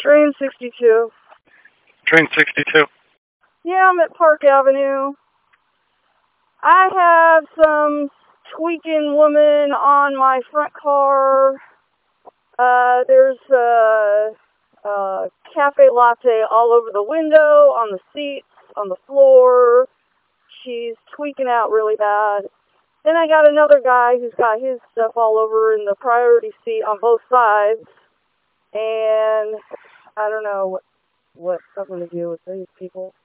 Train 62. Train 62. Yeah, I'm at Park Avenue. I have some tweaking woman on my front car. There's a cafe latte all over the window, on the seats, on the floor. She's tweaking out really bad. Then I got another guy who's got his stuff all over in the priority seat on both sides. And I don't know what I'm going to do with these people.